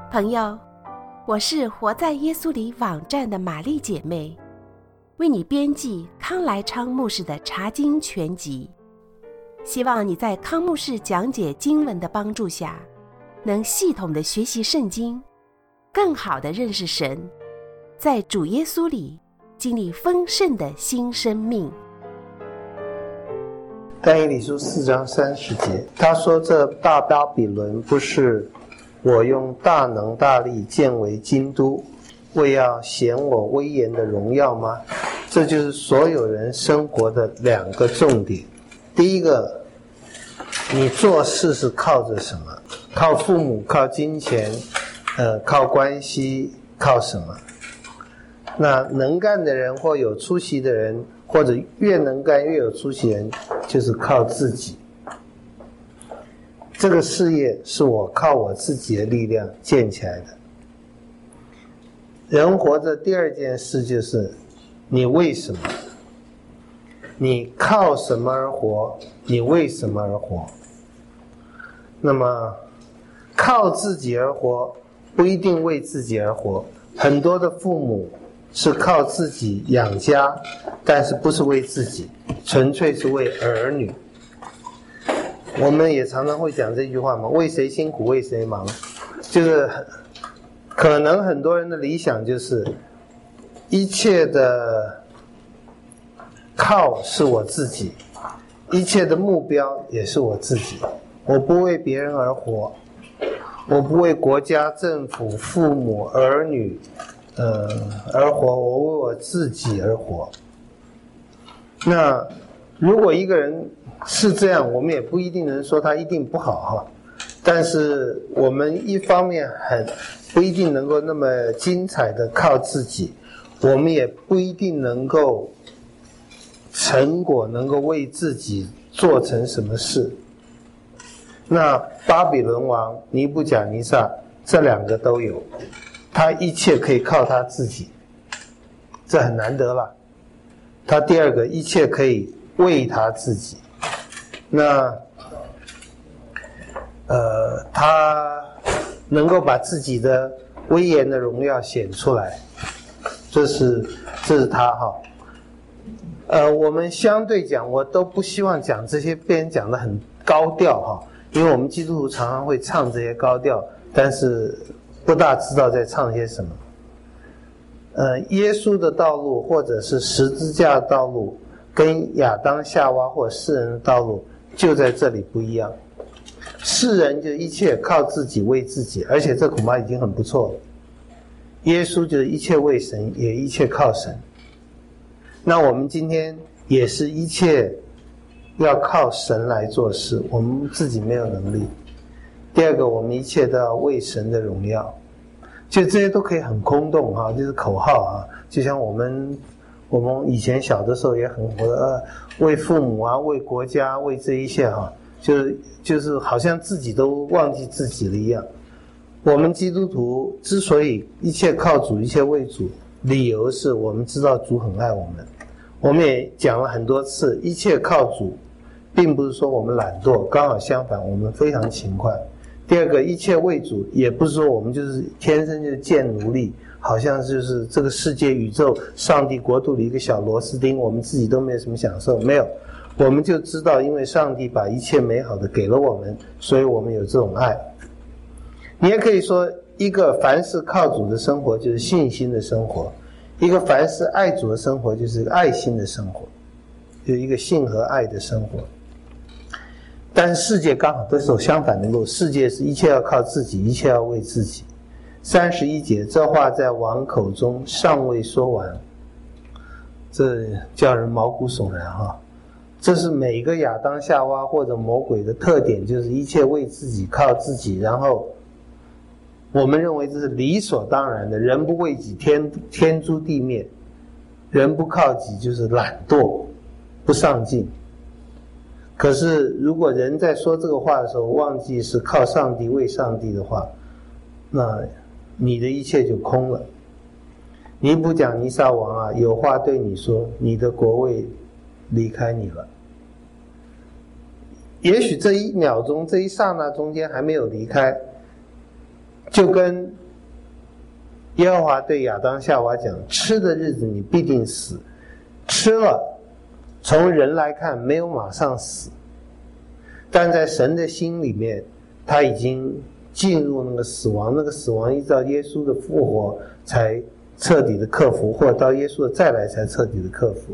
朋友，我是活在耶稣里网站的玛丽姐妹，为你编辑康来昌牧师的查经全集，希望你在康牧师讲解经文的帮助下，能系统的学习圣经，更好的认识神，在主耶稣里经历丰盛的新生命。 但以理书4章30节，他说这大巴比伦不是我用大能大力建为京都，为要显我威严的荣耀吗？这就是所有人生活的两个重点。第一个，你做事是靠着什么？靠父母，靠金钱，靠关系，靠什么？那能干的人或有出息的人，或者越能干越有出息的人，就是靠自己。这个事业是我靠我自己的力量建起来的。人活着第二件事就是你为什么？你靠什么而活？你为什么而活？那么靠自己而活不一定为自己而活，很多的父母是靠自己养家，但是不是为自己，纯粹是为儿女。我们也常常会讲这句话嘛，为谁辛苦为谁忙。就是可能很多人的理想就是一切的靠是我自己，一切的目标也是我自己，我不为别人而活，我不为国家政府父母儿女而活，我为我自己而活。那如果一个人是这样，我们也不一定能说他一定不好哈。但是我们一方面不一定能够那么精彩的靠自己，我们也不一定能够成果能够为自己做成什么事。那巴比伦王尼布甲尼撒这两个都有，他一切可以靠他自己，这很难得了。他第二个一切可以为他自己，那他能够把自己的威严的荣耀显出来，这是他哈。我们相对讲，我都不希望讲这些被人讲得很高调哈，因为我们基督徒常常会唱这些高调，但是不大知道在唱些什么。耶稣的道路或者是十字架的道路跟亚当夏娃或世人的道路就在这里不一样。世人就一切靠自己为自己，而且这恐怕已经很不错了。耶稣就是一切为神，也一切靠神。那我们今天也是一切要靠神来做事，我们自己没有能力。第二个，我们一切都要为神的荣耀。就这些都可以很空洞哈，就是口号啊，就像我们以前小的时候也很活的为父母啊，为国家，为这一切哈，就是好像自己都忘记自己了一样。我们基督徒之所以一切靠主，一切为主，理由是我们知道主很爱我们。我们也讲了很多次，一切靠主，并不是说我们懒惰，刚好相反，我们非常勤快。第二个，一切为主，也不是说我们就是天生就贱奴隶，好像就是这个世界宇宙上帝国度的一个小螺丝钉，我们自己都没有什么享受，没有。我们就知道因为上帝把一切美好的给了我们，所以我们有这种爱。你也可以说，一个凡是靠主的生活就是信心的生活，一个凡是爱主的生活就是爱心的生活，有一个信和爱的生活。但是世界刚好都走相反的路，世界是一切要靠自己，一切要为自己。31节，这话在王口中尚未说完，这叫人毛骨悚然哈。这是每个亚当夏娃或者魔鬼的特点，就是一切为自己，靠自己，然后我们认为这是理所当然的，人不为己，天诛地灭，人不靠己就是懒惰，不上进。可是如果人在说这个话的时候忘记是靠上帝为上帝的话，那你的一切就空了。尼布甲尼撒王啊，有话对你说，你的国位离开你了。也许这一秒钟，这一刹那中间还没有离开， 就跟耶和华对亚当夏娃讲，吃的日子你必定死，吃了从人来看没有马上死，但在神的心里面他已经进入那个死亡，那个死亡依照耶稣的复活才彻底的克服，或者到耶稣的再来才彻底的克服。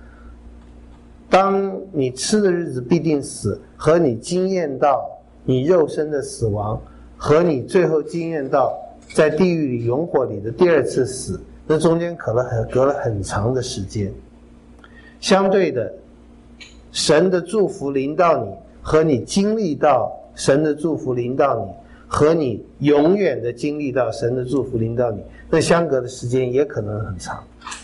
当你吃的日子必定死，和你经验到你肉身的死亡，和你最后经验到在地狱里永火里的第二次死，那中间隔了很长的时间。相对的，神的祝福临到你，和你经历到神的祝福临到你，和你永远的经历到神的祝福临到你，那相隔的时间也可能很长。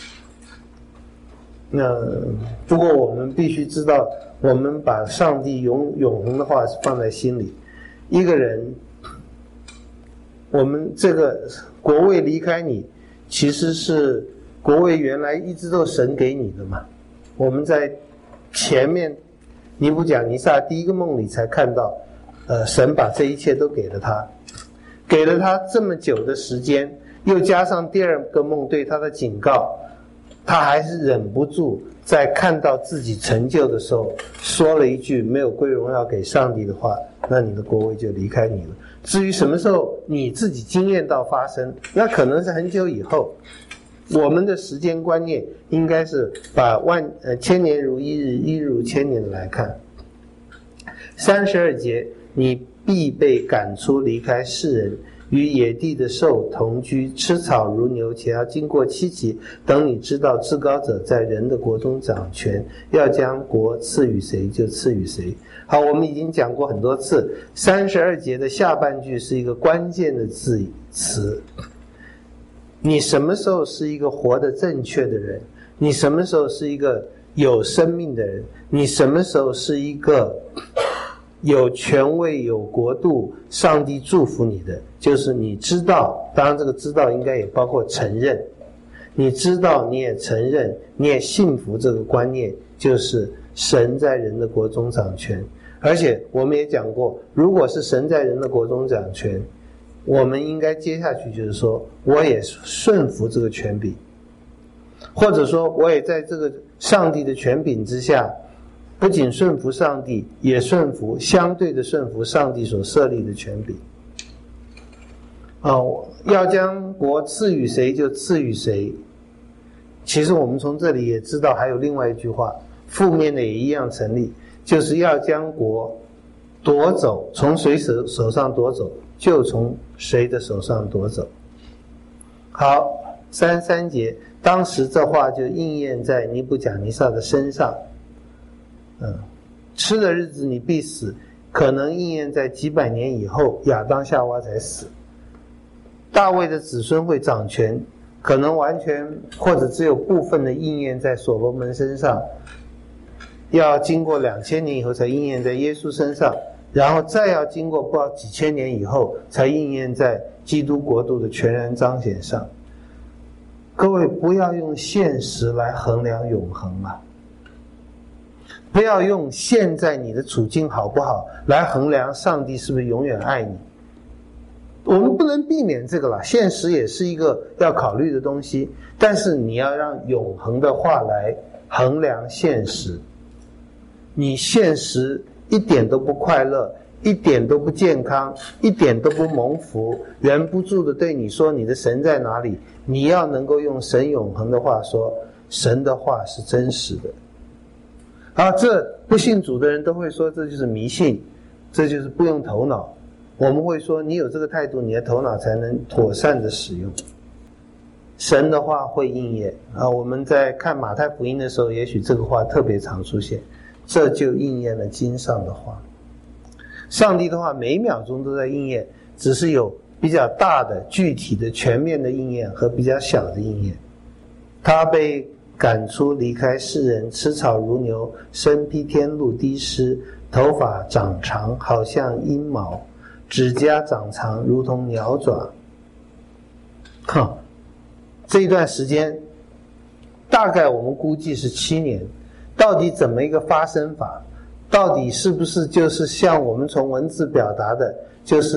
那不过我们必须知道，我们把上帝永恒的话是放在心里。一个人，我们这个国位离开你，其实是国位原来一直都神给你的嘛。我们在前面尼布甲尼撒第一个梦里才看到，神把这一切都给了他，给了他这么久的时间，又加上第二个梦对他的警告，他还是忍不住在看到自己成就的时候说了一句没有归荣耀给上帝的话，那你的国位就离开你了。至于什么时候你自己经验到发生，那可能是很久以后。我们的时间观念应该是把千年如一日，一日如千年来看。32节，你必被赶出离开世人，与野地的兽同居，吃草如牛，且要经过7期，等你知道至高者在人的国中掌权，要将国赐予谁就赐予谁。好，我们已经讲过很多次，32节的下半句是一个关键的词。你什么时候是一个活得正确的人？你什么时候是一个有生命的人？你什么时候是一个有权位、有国度，上帝祝福你的？就是你知道，当然这个知道应该也包括承认。你知道，你也承认，你也信服这个观念，就是神在人的国中掌权。而且我们也讲过，如果是神在人的国中掌权，我们应该接下去就是说，我也顺服这个权柄，或者说我也在这个上帝的权柄之下，不仅顺服上帝，也相对的顺服上帝所设立的权柄。要将国赐予谁就赐予谁。其实我们从这里也知道还有另外一句话，负面的也一样成立，就是要将国夺走，从谁手上夺走就从谁的手上夺走。好，33节，当时这话就应验在尼布甲尼撒的身上。吃的日子你必死，可能应验在几百年以后，亚当夏娃才死。大卫的子孙会掌权，可能完全或者只有部分的应验在所罗门身上，要经过2000年以后才应验在耶稣身上，然后再要经过不知道几千年以后才应验在基督国度的全然彰显上。各位不要用现实来衡量永恒啊，不要用现在你的处境好不好来衡量上帝是不是永远爱你。我们不能避免这个啦，现实也是一个要考虑的东西，但是你要让永恒的话来衡量现实。你现实一点都不快乐，一点都不健康，一点都不蒙福，忍不住的对你说你的神在哪里，你要能够用神永恒的话说，神的话是真实的。这不信主的人都会说这就是迷信，这就是不用头脑。我们会说你有这个态度，你的头脑才能妥善的使用。神的话会应验我们在看马太福音的时候，也许这个话特别常出现，这就应验了经上的话。上帝的话每秒钟都在应验，只是有比较大的具体的全面的应验和比较小的应验。他被赶出离开世人，吃草如牛，身披天露滴湿，头发长长好像鹰毛，指甲长长如同鸟爪。这一段时间大概我们估计是7年，到底怎么一个发生法？到底是不是就是像我们从文字表达的，就是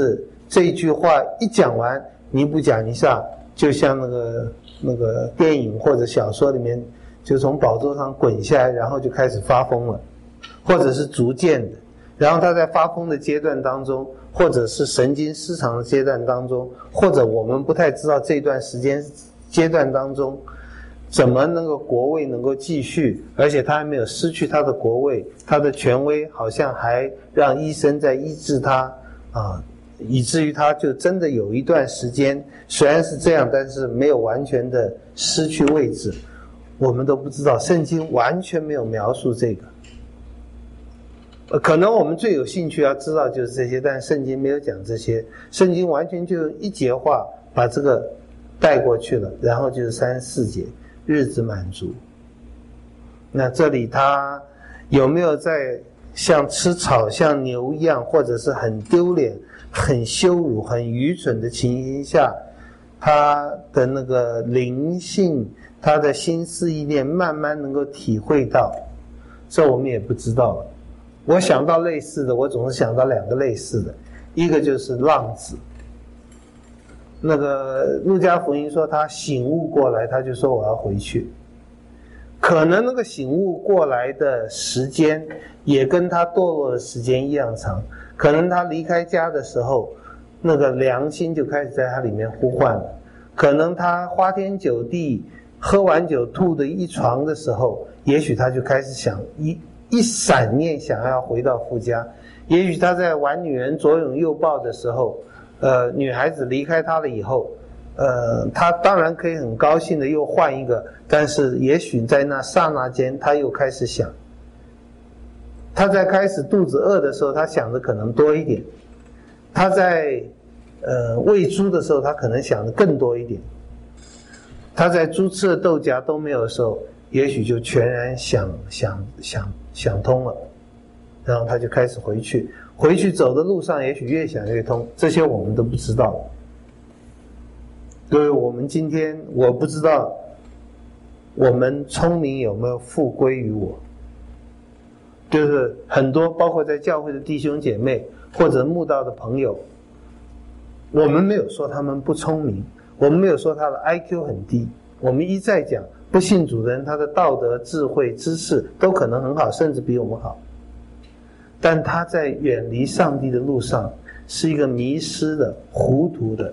这一句话一讲完，尼布甲尼撒就像那个电影或者小说里面，就从宝座上滚下来，然后就开始发疯了，或者是逐渐的。然后他在发疯的阶段当中，或者是神经失常的阶段当中，或者我们不太知道这段时间阶段当中，怎么那个国位能够继续，而且他还没有失去他的国位，他的权威好像还让医生在医治他以至于他就真的有一段时间虽然是这样，但是没有完全的失去位置，我们都不知道，圣经完全没有描述这个。可能我们最有兴趣要知道就是这些，但圣经没有讲这些，圣经完全就一节话把这个带过去了，然后就是34节，日子满足。那这里他有没有在像吃草像牛一样，或者是很丢脸很羞辱很愚蠢的情形下，他的那个灵性他的心思意念慢慢能够体会到，这我们也不知道了。我想到类似的，我总是想到2个类似的，一个就是浪子。那个路加福音说他醒悟过来，他就说我要回去。可能那个醒悟过来的时间也跟他堕落的时间一样长，可能他离开家的时候，那个良心就开始在他里面呼唤了，可能他花天酒地喝完酒吐的一床的时候，也许他就开始想一闪念想要回到父家，也许他在玩女人左拥右抱的时候，女孩子离开他了以后，他当然可以很高兴的又换一个，但是也许在那刹那间他又开始想，他在开始肚子饿的时候他想的可能多一点，他在喂猪的时候他可能想的更多一点，他在猪吃的豆荚都没有的时候，也许就全然想通了，然后他就开始回去走的路上也许越想越通，这些我们都不知道。所以我们今天我不知道我们聪明有没有复归于我，就是很多包括在教会的弟兄姐妹或者慕道的朋友，我们没有说他们不聪明，我们没有说他的 IQ 很低，我们一再讲不信主的人他的道德智慧知识都可能很好，甚至比我们好，但他在远离上帝的路上是一个迷失的糊涂的。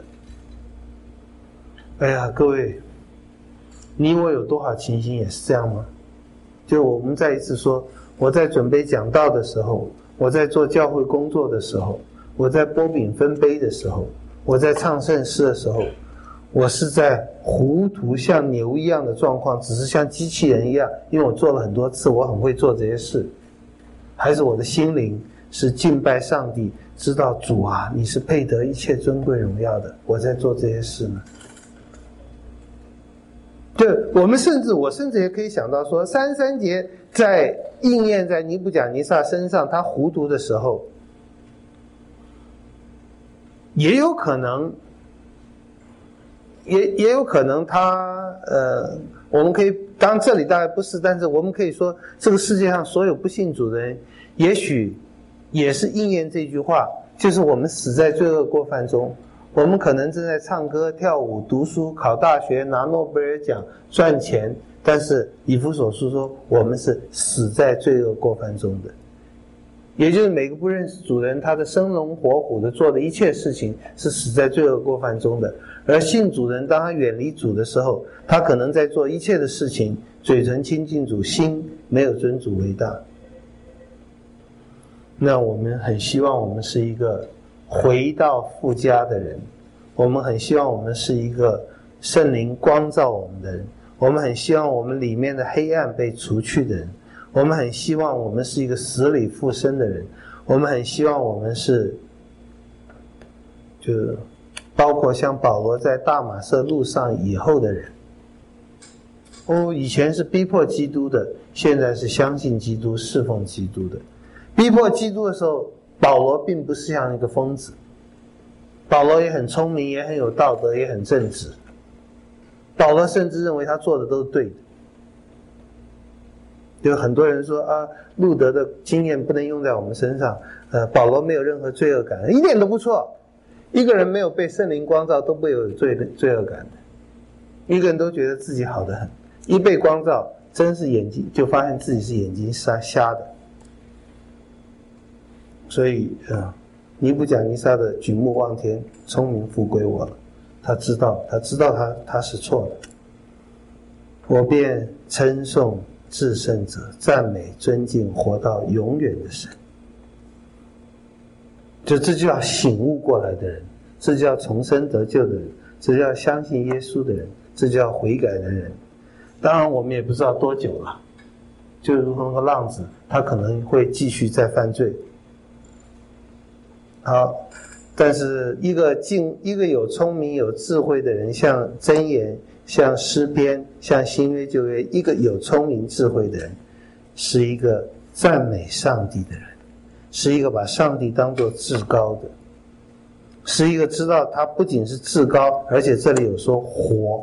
哎呀，各位，你我有多少情形也是这样吗？就我们再一次说，我在准备讲道的时候，我在做教会工作的时候，我在拨饼分杯的时候，我在唱圣诗的时候，我是在糊涂像牛一样的状况，只是像机器人一样，因为我做了很多次，我很会做这些事，还是我的心灵是敬拜上帝，知道主啊，你是配得一切尊贵荣耀的，我在做这些事呢？就我甚至也可以想到说，33节在应验在尼布甲尼撒身上，他糊涂的时候，也有可能他我们可以，当然这里大概不是，但是我们可以说，这个世界上所有不信主的人，也许也是应验这句话，就是我们死在罪恶过犯中。我们可能正在唱歌跳舞读书考大学拿诺贝尔奖赚钱，但是以弗所书说我们是死在罪恶过犯中的，也就是每个不认识主的人，他的生龙活虎的做的一切事情是死在罪恶过犯中的。而信主的人，当他远离主的时候，他可能在做一切的事情，嘴唇亲近主，心没有尊主为大。那我们很希望我们是一个回到父家的人，我们很希望我们是一个圣灵光照我们的人，我们很希望我们里面的黑暗被除去的人，我们很希望我们是一个死里复生的人，我们很希望我们是就包括像保罗在大马色路上以后的人。以前是逼迫基督的，现在是相信基督侍奉基督的。逼迫基督的时候，保罗并不是像一个疯子，保罗也很聪明，也很有道德，也很正直。保罗甚至认为他做的都是对的。有很多人说啊，路德的经验不能用在我们身上，保罗没有任何罪恶感，一点都不错， 一个人没有被圣灵光照都不会有罪恶感的，一个人都觉得自己好得很，一被光照真是眼睛就发现自己是眼睛瞎的。所以尼布甲尼撒的举目望天，聪明复归我了。他知道他是错的。我便称颂至圣者，赞美尊敬活到永远的神。这就叫醒悟过来的人，这叫重生得救的人，这叫相信耶稣的人，这叫悔改的人。当然我们也不知道多久了，就如同那个浪子，他可能会继续再犯罪。好，但是一个有聪明有智慧的人，像箴言，像诗篇，像新约旧约，一个有聪明智慧的人，是一个赞美上帝的人，是一个把上帝当作至高的，是一个知道他不仅是至高，而且这里有说活。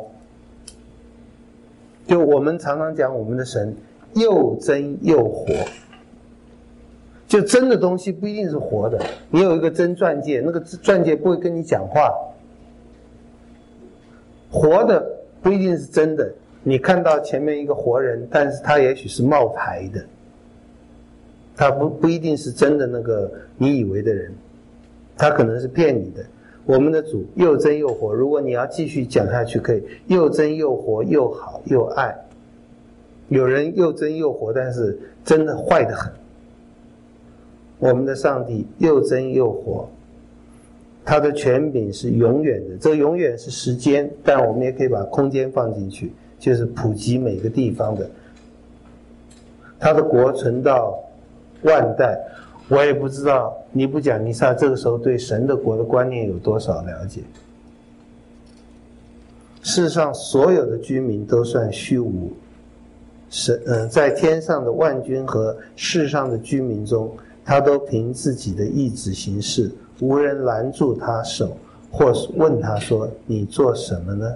就我们常常讲我们的神又真又活，就真的东西不一定是活的。你有一个真钻戒，那个钻戒不会跟你讲话，活的不一定是真的。你看到前面一个活人，但是他也许是冒牌的，他不一定是真的那个你以为的人，他可能是骗你的。我们的主又真又活，如果你要继续讲下去，可以又真又活，又好又爱。有人又真又活，但是真的坏得很。我们的上帝又真又活，他的权柄是永远的，这个永远是时间，但我们也可以把空间放进去，就是普及每个地方的。他的国存到万代。我也不知道尼布甲尼撒这个时候对神的国的观念有多少了解。世上所有的居民都算虚无，在天上的万军和世上的居民中，他都凭自己的意志行事，无人拦住他手，或是问他说：“你做什么呢？”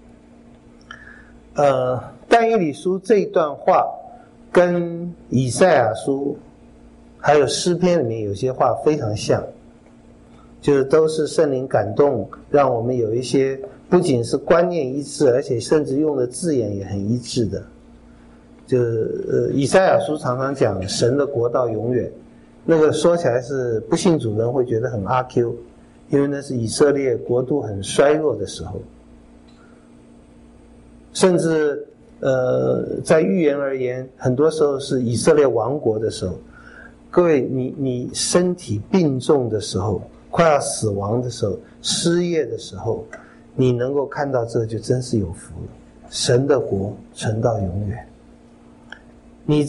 但以理书这一段话跟以赛亚书还有诗篇里面有些话非常像，就是都是圣灵感动，让我们有一些不仅是观念一致，而且甚至用的字眼也很一致的。就是以赛亚书常常讲神的国到永远，那个说起来是不信主人会觉得很阿 Q， 因为那是以色列国度很衰弱的时候，甚至在预言而言，很多时候是以色列亡国的时候。各位，你身体病重的时候，快要死亡的时候，失业的时候，你能够看到这就真是有福了。神的国存到永远。你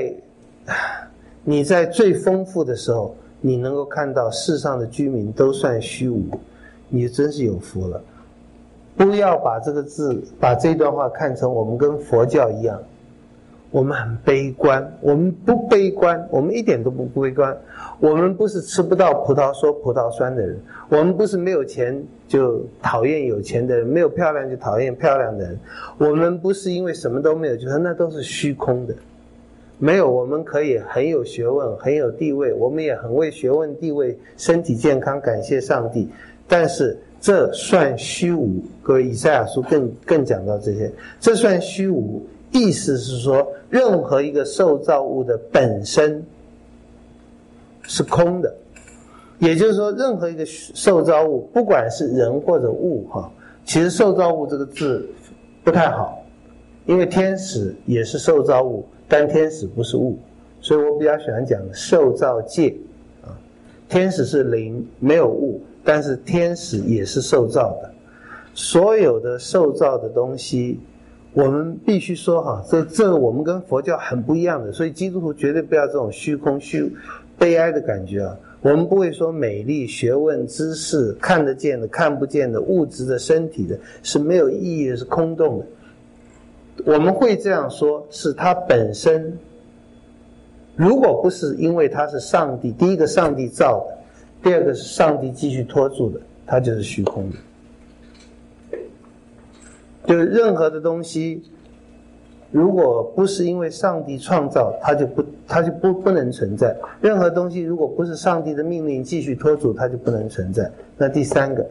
在最丰富的时候，你能够看到世上的居民都算虚无，你真是有福了。不要把把这段话看成我们跟佛教一样，我们很悲观。我们不悲观，我们一点都不悲观。我们不是吃不到葡萄说葡萄酸的人，我们不是没有钱就讨厌有钱的人，没有漂亮就讨厌漂亮的人，我们不是因为什么都没有就说那都是虚空的。没有，我们可以很有学问，很有地位，我们也很为学问地位身体健康感谢上帝，但是这算虚无。各位，以赛亚书更讲到这些，这算虚无，意思是说任何一个受造物的本身是空的。也就是说任何一个受造物，不管是人或者物，其实受造物这个字不太好，因为天使也是受造物，但天使不是物，所以我比较喜欢讲受造界。天使是灵，没有物，但是天使也是受造的。所有的受造的东西，我们必须说这我们跟佛教很不一样的，所以基督徒绝对不要这种虚空悲哀的感觉啊。我们不会说美丽、学问、知识、看得见的、看不见的、物质的、身体的是没有意义的，是空洞的。我们会这样说，是它本身，如果不是因为它是上帝，第一个上帝造的，第二个是上帝继续托住的，它就是虚空的。就是任何的东西， 如果不是因为上帝创造，它就不能存在。任何东西如果不是上帝的命令继续托住，它就不能存在。那第三个，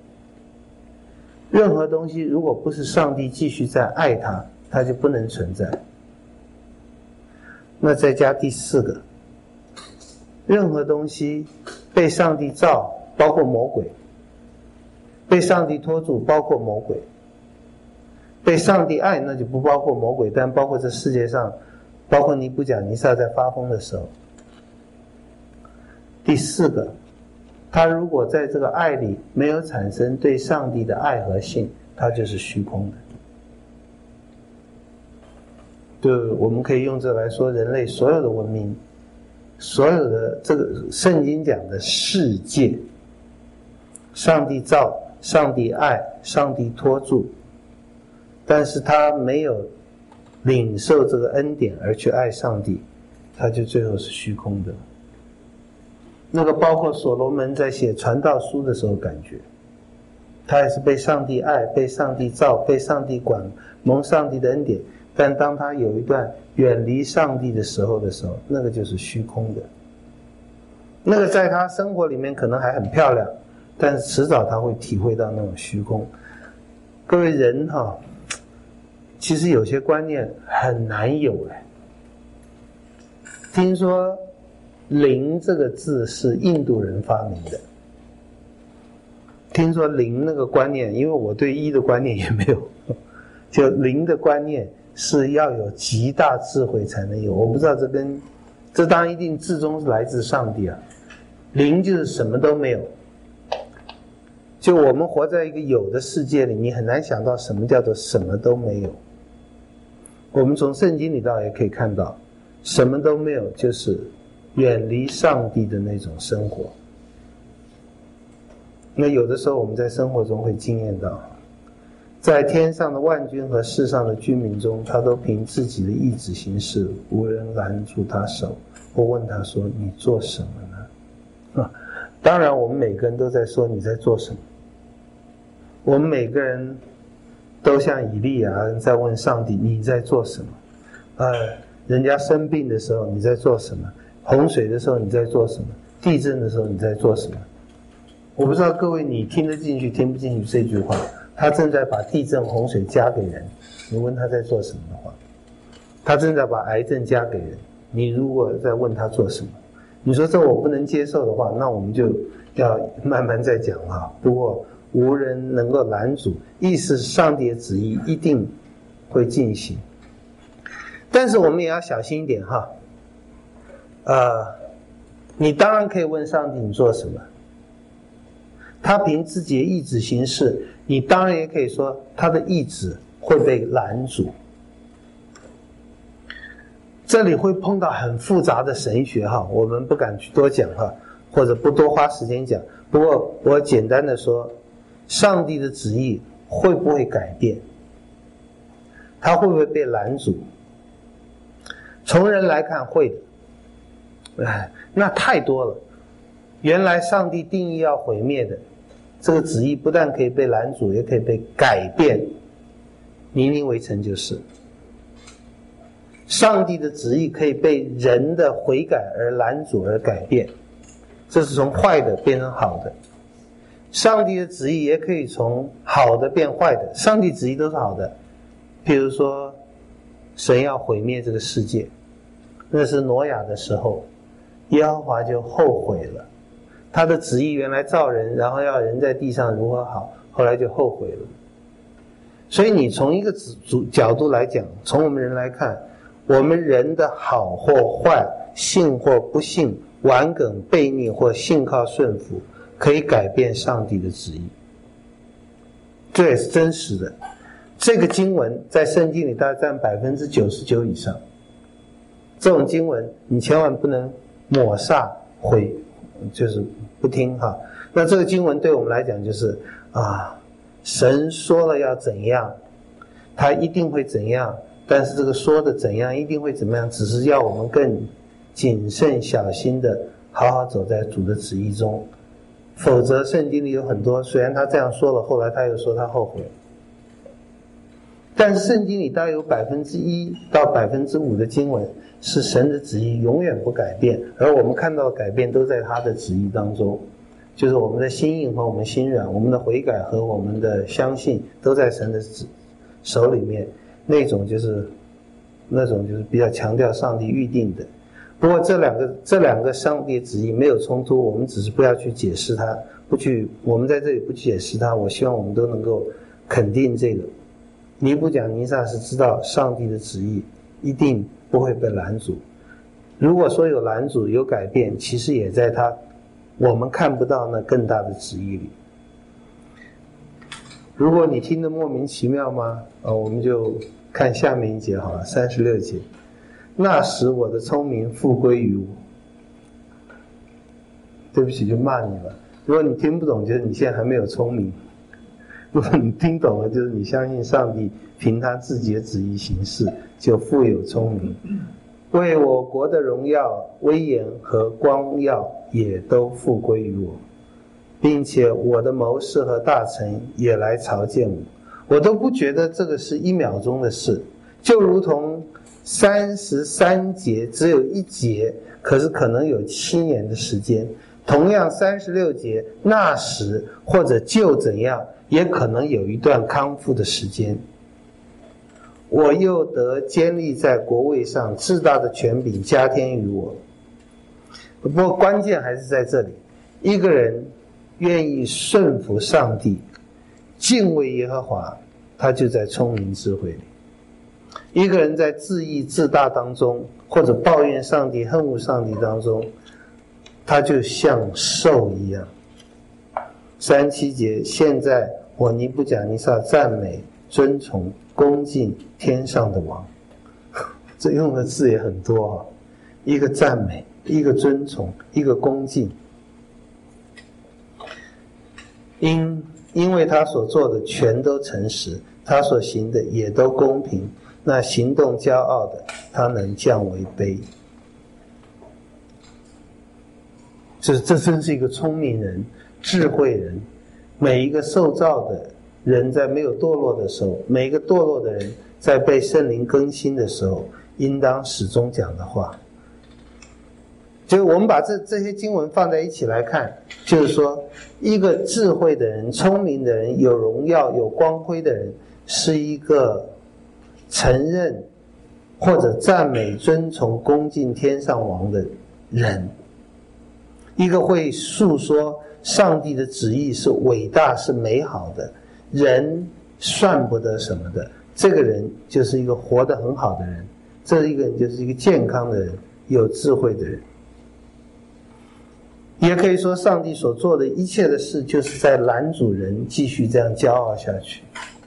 任何东西如果不是上帝继续在爱它，它就不能存在。那再加第四个，任何东西被上帝造，包括魔鬼；被上帝托住，包括魔鬼；被上帝爱，那就不包括魔鬼，但包括这世界上，包括尼布甲尼撒在发疯的时候。第四个，他如果在这个爱里没有产生对上帝的爱和信，他就是虚空的。对，我们可以用这来说，人类所有的文明，所有的这个圣经讲的世界，上帝造，上帝爱，上帝托住，但是他没有领受这个恩典而去爱上帝，他就最后是虚空的。那个包括所罗门在写传道书的时候感觉，他也是被上帝爱，被上帝造，被上帝管，蒙上帝的恩典，但当他有一段远离上帝的时候，那个就是虚空的。那个在他生活里面可能还很漂亮，但是迟早他会体会到那种虚空。各位人其实有些观念很难有听说灵这个字是印度人发明的。听说灵那个观念，因为我对一的观念也没有，就灵的观念是要有极大智慧才能有。我不知道这当然一定至终是来自上帝啊。灵就是什么都没有，就我们活在一个有的世界里，你很难想到什么叫做什么都没有。我们从圣经里倒也可以看到，什么都没有就是远离上帝的那种生活。那有的时候我们在生活中会经验到，在天上的万军和世上的居民中，他都凭自己的意志行事，无人拦住他手。我问他说，你做什么呢？当然我们每个人都在说你在做什么，我们每个人都像以利亚在问上帝，你在做什么？人家生病的时候你在做什么？洪水的时候你在做什么？地震的时候你在做什么？我不知道各位你听得进去听不进去这句话。他正在把地震洪水加给人，你问他在做什么的话，他正在把癌症加给人，你如果再问他做什么，你说这我不能接受的话，那我们就要慢慢再讲不过无人能够拦阻，意思是上帝的旨意一定会进行。但是我们也要小心一点你当然可以问上帝你做什么，他凭自己的意志行事，你当然也可以说他的意志会被拦阻。这里会碰到很复杂的神学我们不敢去多讲或者不多花时间讲。不过我简单的说，上帝的旨意会不会改变？他会不会被拦阻？从人来看会的，那太多了。原来上帝定义要毁灭的这个旨意，不但可以被拦阻，也可以被改变。尼尼微城就是。上帝的旨意可以被人的悔改而拦阻而改变，这是从坏的变成好的。上帝的旨意也可以从好的变坏的，上帝旨意都是好的。譬如说神要毁灭这个世界，那是挪亚的时候，耶和华就后悔了。他的旨意原来造人，然后要人在地上如何好，后来就后悔了。所以你从一个角度来讲，从我们人来看，我们人的好或坏，信或不信，顽梗悖逆或信靠顺服，可以改变上帝的旨意。这也是真实的。这个经文在圣经里大概占99%以上。这种经文你千万不能抹煞就是不听那这个经文对我们来讲就是神说了要怎样，他一定会怎样，但是这个说的怎样一定会怎么样，只是要我们更谨慎小心的好好走在主的旨意中。否则圣经里有很多，虽然他这样说了，后来他又说他后悔了。 但是圣经里大概有1%到5%的经文是神的旨意永远不改变，而我们看到的改变都在他的旨意当中，就是我们的心硬和我们心软，我们的悔改和我们的相信都在神的手里面，那种就是比较强调上帝预定的。不过这两个上帝旨意没有冲突，我们只是不要去解释它，我们在这里不去解释它。我希望我们都能够肯定这个。尼布甲尼撒是知道上帝的旨意一定不会被拦阻，如果说有拦阻有改变，其实也在我们看不到那更大的旨意里。如果你听得莫名其妙吗？我们就看下面一节好了，36节。那时我的聪明复归于我。对不起，就骂你了。如果你听不懂，就是你现在还没有聪明；如果你听懂了，就是你相信上帝凭他自己的旨意行事，就富有聪明。为我国的荣耀、威严和光耀也都复归于我，并且我的谋士和大臣也来朝见我。我都不觉得这个是1秒钟的事，就如同33节只有1节，可是可能有7年的时间。同样36节，那时或者就怎样，也可能有一段康复的时间。我又得坚立在国位上，至大的权柄加添于我。不过关键还是在这里，一个人愿意顺服上帝，敬畏耶和华，他就在聪明智慧里。一个人在自义自大当中，或者抱怨上帝恨恶上帝当中，他就像兽一样。37节，现在我尼布甲尼撒赞美尊崇恭敬天上的王。这用的字也很多一个赞美，一个尊崇，一个恭敬。因为他所做的全都诚实，他所行的也都公平，那行动骄傲的，他能降为卑。这真是一个聪明人、智慧人。每一个受造的人在没有堕落的时候，每一个堕落的人在被圣灵更新的时候，应当始终讲的话。就是我们把这些经文放在一起来看，就是说一个智慧的人、聪明的人、有荣耀有光辉的人，是一个承认或者赞美尊崇恭敬天上王的人，一个会诉说上帝的旨意是伟大是美好的，人算不得什么的，这个人就是一个活得很好的人，这一个人就是一个健康的人，有智慧的人。也可以说上帝所做的一切的事，就是在拦阻人继续这样骄傲下去。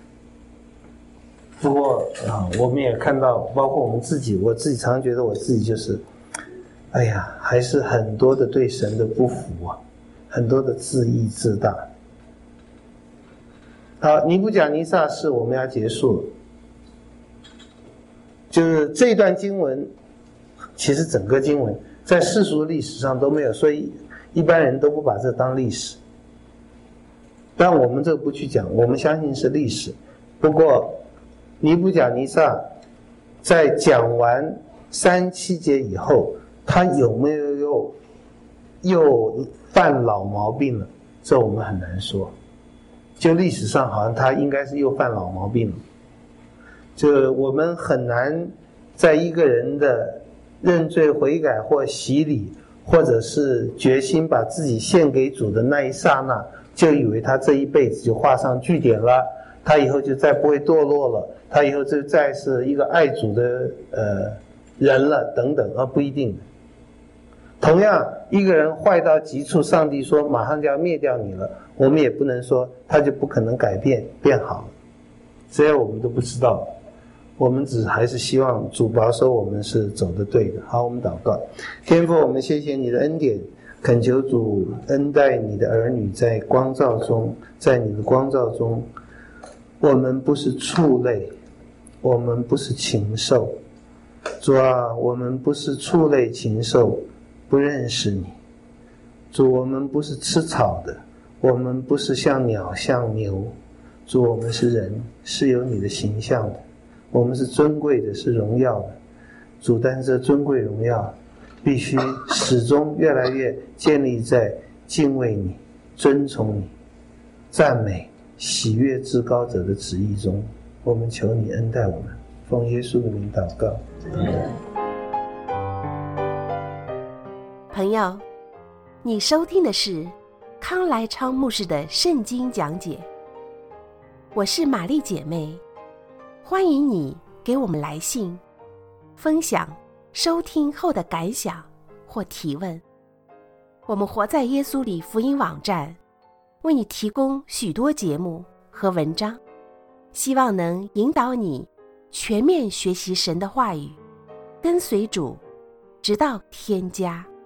不过我们也看到，包括我自己常常觉得我自己就是还是很多的对神的不服很多的自义自大。好，尼布甲尼撒是我们要结束了。就是这一段经文，其实整个经文在世俗历史上都没有，所以一般人都不把这当历史。但我们这个不去讲，我们相信是历史。不过尼布甲尼撒在讲完37节以后，他有没有又犯老毛病了？这我们很难说。就历史上好像他应该是又犯老毛病了。就我们很难在一个人的认罪悔改或洗礼，或者是决心把自己献给主的那一刹那，就以为他这一辈子就画上句点了，他以后就再不会堕落了，他以后就再是一个爱主的人了等等，而不一定。同样一个人坏到极处，上帝说马上就要灭掉你了，我们也不能说他就不可能改变变好了，这些我们都不知道。我们还是希望主保守我们是走得对的。好，我们祷告。天父，我们谢谢你的恩典，恳求主恩待你的儿女，在光照中，在你的光照中，我们不是畜类，我们不是禽兽。主啊，我们不是畜类禽兽，不认识你。主，我们不是吃草的，我们不是像鸟像牛。 主，我们是人，是有你的形象的，我们是尊贵的，是荣耀的。主，但是这尊贵荣耀必须始终越来越建立在敬畏你、尊崇你、赞美、喜悦至高者的旨意中。我们求你恩待我们，奉耶稣的名祷告。 朋友，你收听的是康来昌牧师的圣经讲解。我是玛丽姐妹，欢迎你给我们来信，分享收听后的感想或提问。我们活在耶稣里福音网站为你提供许多节目和文章，希望能引导你全面学习神的话语，跟随主，直到天家。